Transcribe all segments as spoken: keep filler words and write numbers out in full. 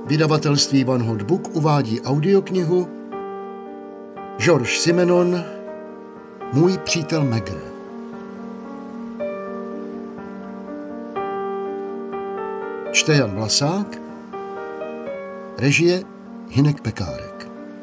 Vydavatelství One Hot Book uvádí audioknihu Georges Simenon Můj přítel Maigret. Čte Jan Vlasák, režie Hynek Pekárek.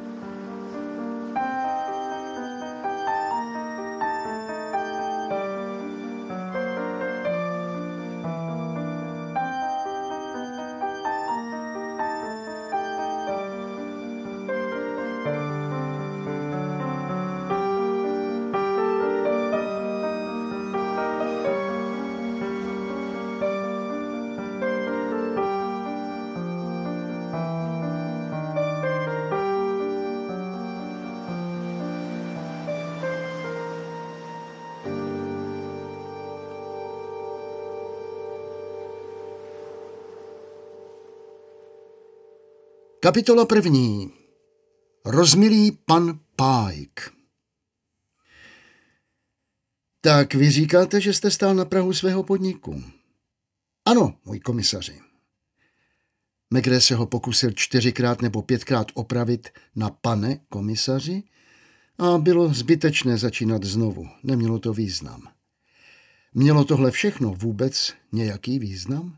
Kapitola první. Rozmilý pan Pike. Tak vy říkáte, že jste stál na prahu svého podniku. Ano, můj komisaři. Maigret se ho pokusil čtyřikrát nebo pětkrát opravit na pane komisaři a bylo zbytečné začínat znovu. Nemělo to význam. Mělo tohle všechno vůbec nějaký význam?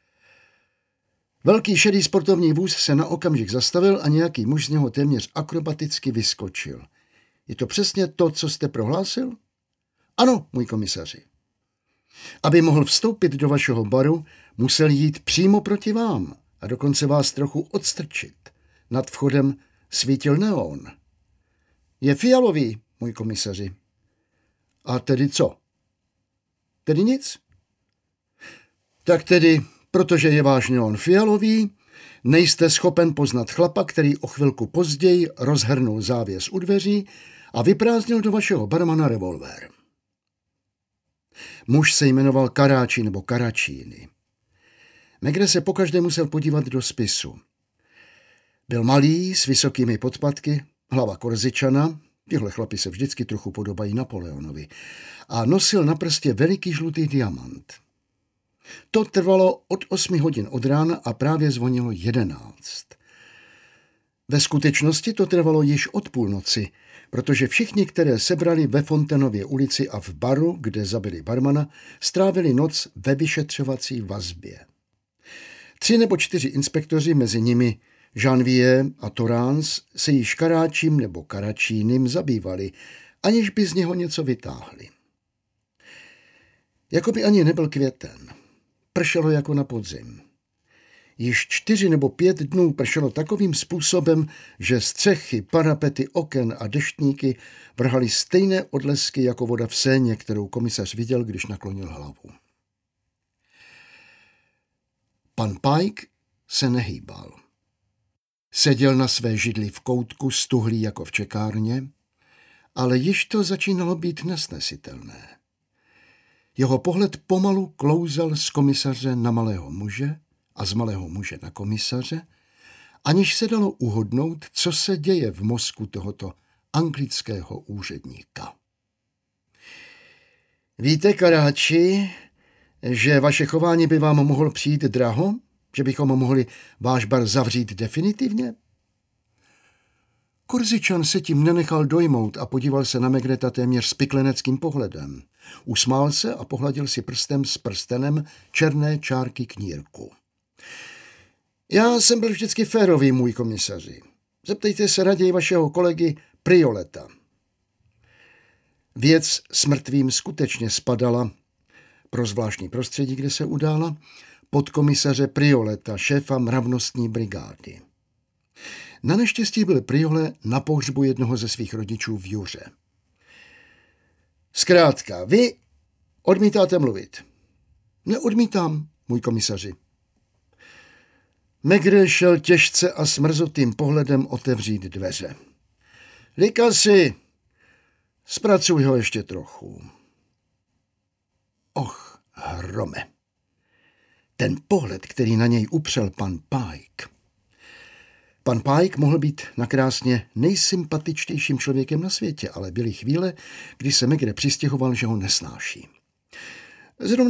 Velký šedý sportovní vůz se na okamžik zastavil a nějaký muž z něho téměř akrobaticky vyskočil. Je to přesně to, co jste prohlásil? Ano, můj komisaři. Aby mohl vstoupit do vašeho baru, musel jít přímo proti vám a dokonce vás trochu odstrčit. Nad vchodem svítil neon. Je fialový, můj komisaři. A tedy co? Tedy nic? Tak tedy... Protože je váš neon fialový, nejste schopen poznat chlapa, který o chvilku později rozhrnul závěs u dveří a vyprázdnil do vašeho barmana revolver. Muž se jmenoval Karáči nebo Karačíny. Maigret se pokaždé musel podívat do spisu. Byl malý, s vysokými podpatky, hlava Korzičana, tyhle chlapi se vždycky trochu podobají Napoleonovi, a nosil na prstě veliký žlutý diamant. To trvalo od osmi hodin od rána a právě zvonilo jedenáct. Ve skutečnosti to trvalo již od půlnoci, protože všichni, které sebrali ve Fontenově ulici a v baru, kde zabili barmana, strávili noc ve vyšetřovací vazbě. Tři nebo čtyři inspektoři, mezi nimi Janvier a Torrance, se již Karáčím nebo Karačínem zabývali, aniž by z něho něco vytáhli. Jakoby ani nebyl květen. Pršelo jako na podzim. Již čtyři nebo pět dnů pršelo takovým způsobem, že střechy, parapety, oken a deštníky vrhaly stejné odlesky jako voda v Séně, kterou komisař viděl, když naklonil hlavu. Pan Pike se nehýbal. Seděl na své židli v koutku, stuhlý jako v čekárně, ale již to začínalo být nesnesitelné. Jeho pohled pomalu klouzal z komisaře na malého muže a z malého muže na komisaře, aniž se dalo uhodnout, co se děje v mozku tohoto anglického úředníka. Víte, Karáči, že vaše chování by vám mohlo přijít draho? Že bychom mohli váš bar zavřít definitivně? Korzičan se tím nenechal dojmout a podíval se na Maigreta téměř spikleneckým pohledem. Usmál se a pohladil si prstem s prstenem černé čárky knírku. Já jsem byl vždycky férový, můj komisaři. Zeptejte se raději vašeho kolegy Prioleta. Věc s mrtvým skutečně spadala, pro zvláštní prostředí, kde se udála, pod komisaře Prioleta, šéfa mravnostní brigády. Na neštěstí byl Priole na pohřbu jednoho ze svých rodičů v Juře. Zkrátka, vy odmítáte mluvit. Neodmítám, můj komisaři. Maigret šel těžce a smrzutým pohledem otevřít dveře. Likasi, zpracuj ho ještě trochu. Och, hrome. Ten pohled, který na něj upřel pan Pike. Pan Pike mohl být nakrásně nejsympatičtějším člověkem na světě, ale byly chvíle, kdy se Maigret přistěhoval, že ho nesnáší. Zrovna